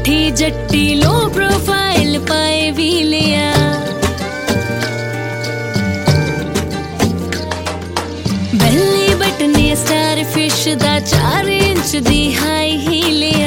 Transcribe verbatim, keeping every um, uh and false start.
ਮਿੱਠੀ ਜੱਟੀ ਲੋ ਪ੍ਰੋਫਾਈਲ ਪਾਏ ਵੀ ਲਿਆ ਬੈਲੀ ਬਟਨੇ ਸਟਾਰ ਫਿਸ਼ ਦਾ ਚਾਰ ਇੰਚ ਦੀ ਹਾਈ ਹੀ ਲਿਆ